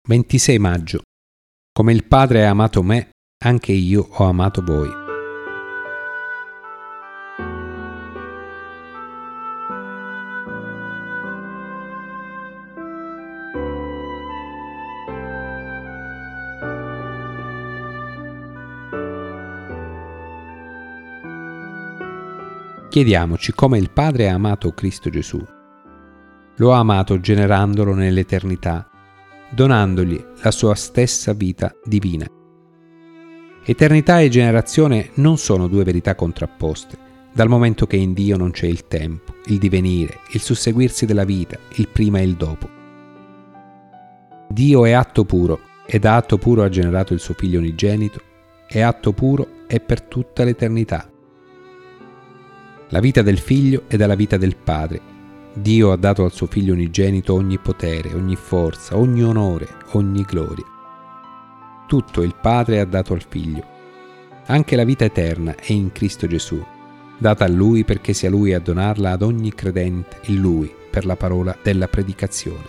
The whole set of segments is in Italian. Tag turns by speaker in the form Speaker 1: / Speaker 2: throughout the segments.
Speaker 1: 26 maggio. Come il Padre ha amato me, anche io ho amato voi. Chiediamoci come il Padre ha amato Cristo Gesù. Lo ha amato generandolo nell'eternità, donandogli la sua stessa vita divina. Eternità e generazione non sono due verità contrapposte, dal momento che in Dio non c'è il tempo, il divenire, il susseguirsi della vita, il prima e il dopo. Dio è atto puro e da atto puro ha generato il suo Figlio unigenito, e atto puro è per tutta l'eternità. La vita del Figlio è dalla vita del Padre. Dio ha dato al suo Figlio unigenito ogni potere, ogni forza, ogni onore, ogni gloria. Tutto il Padre ha dato al Figlio. Anche la vita eterna è in Cristo Gesù, data a Lui perché sia Lui a donarla ad ogni credente in Lui per la parola della predicazione.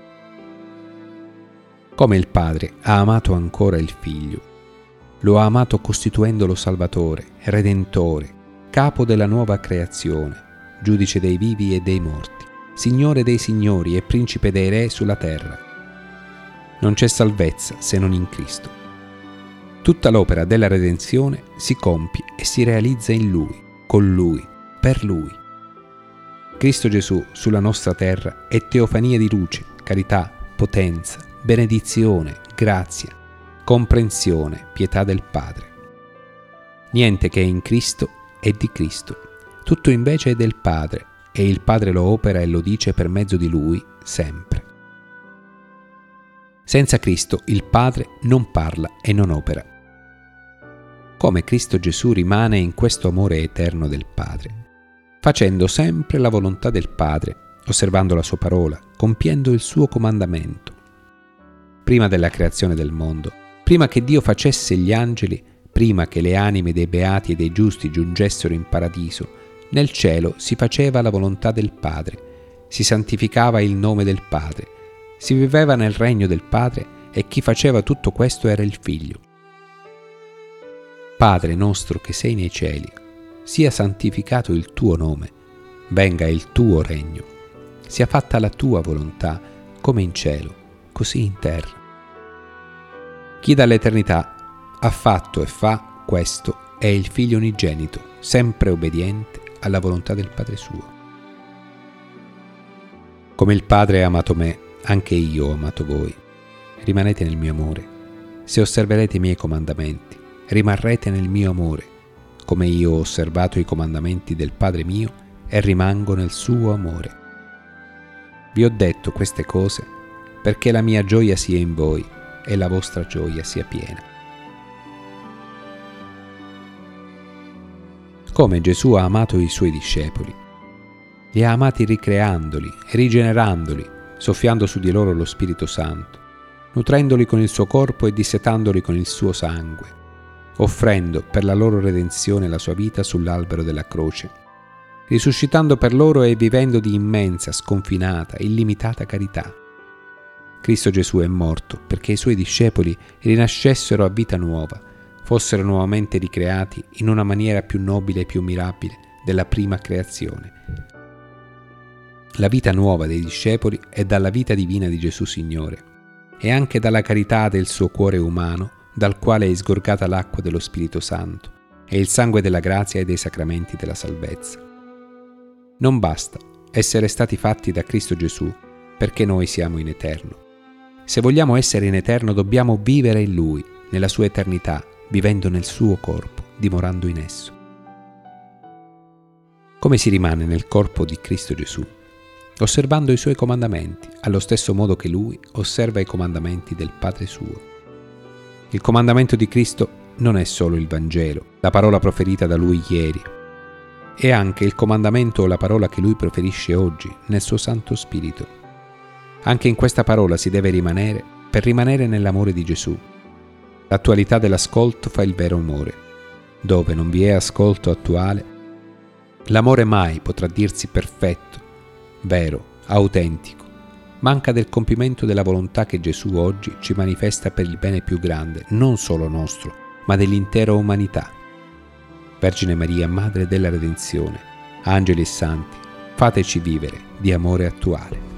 Speaker 1: Come il Padre ha amato ancora il Figlio, lo ha amato costituendolo Salvatore, Redentore, Capo della nuova creazione, Giudice dei vivi e dei morti, Signore dei signori e Principe dei re sulla terra. Non c'è salvezza se non in Cristo. Tutta l'opera della redenzione si compie e si realizza in Lui, con Lui, per Lui. Cristo Gesù sulla nostra terra è teofania di luce, carità, potenza, benedizione, grazia, comprensione, pietà del Padre. Niente che è in Cristo è di Cristo. Tutto invece è del Padre, e il Padre lo opera e lo dice per mezzo di Lui sempre. Senza Cristo il Padre non parla e non opera. Come Cristo Gesù rimane in questo amore eterno del Padre, facendo sempre la volontà del Padre, osservando la sua parola, compiendo il suo comandamento. Prima della creazione del mondo, prima che Dio facesse gli angeli, prima che le anime dei beati e dei giusti giungessero in paradiso, nel cielo si faceva la volontà del Padre, si santificava il nome del Padre, si viveva nel regno del Padre e chi faceva tutto questo era il Figlio. Padre nostro che sei nei cieli, sia santificato il tuo nome, venga il tuo regno, sia fatta la tua volontà, come in cielo, così in terra. Chi dall'eternità ha fatto e fa questo è il Figlio unigenito, sempre obbediente alla volontà del Padre suo. Come il Padre ha amato me, anche io ho amato voi. Rimanete nel mio amore. Se osserverete i miei comandamenti, rimarrete nel mio amore, come io ho osservato i comandamenti del Padre mio e rimango nel suo amore. Vi ho detto queste cose perché la mia gioia sia in voi e la vostra gioia sia piena. Come Gesù ha amato i suoi discepoli. Li ha amati ricreandoli, rigenerandoli, soffiando su di loro lo Spirito Santo, nutrendoli con il suo corpo e dissetandoli con il suo sangue, offrendo per la loro redenzione la sua vita sull'albero della croce, risuscitando per loro e vivendo di immensa, sconfinata, illimitata carità. Cristo Gesù è morto perché i suoi discepoli rinascessero a vita nuova, fossero nuovamente ricreati in una maniera più nobile e più mirabile della prima creazione. La vita nuova dei discepoli è dalla vita divina di Gesù Signore e anche dalla carità del suo cuore umano, dal quale è sgorgata l'acqua dello Spirito Santo e il sangue della grazia e dei sacramenti della salvezza. Non basta essere stati fatti da Cristo Gesù perché noi siamo in eterno. Se vogliamo essere in eterno dobbiamo vivere in Lui, nella sua eternità, vivendo nel suo corpo, dimorando in esso. Come si rimane nel corpo di Cristo Gesù? Osservando i suoi comandamenti, allo stesso modo che Lui osserva i comandamenti del Padre suo. Il comandamento di Cristo non è solo il Vangelo, la parola proferita da Lui ieri, è anche il comandamento o la parola che Lui proferisce oggi nel suo Santo Spirito. Anche in questa parola si deve rimanere per rimanere nell'amore di Gesù. L'attualità dell'ascolto fa il vero amore. Dove non vi è ascolto attuale, l'amore mai potrà dirsi perfetto, vero, autentico, manca del compimento della volontà che Gesù oggi ci manifesta per il bene più grande, non solo nostro, ma dell'intera umanità. Vergine Maria, Madre della Redenzione, angeli e santi, fateci vivere di amore attuale.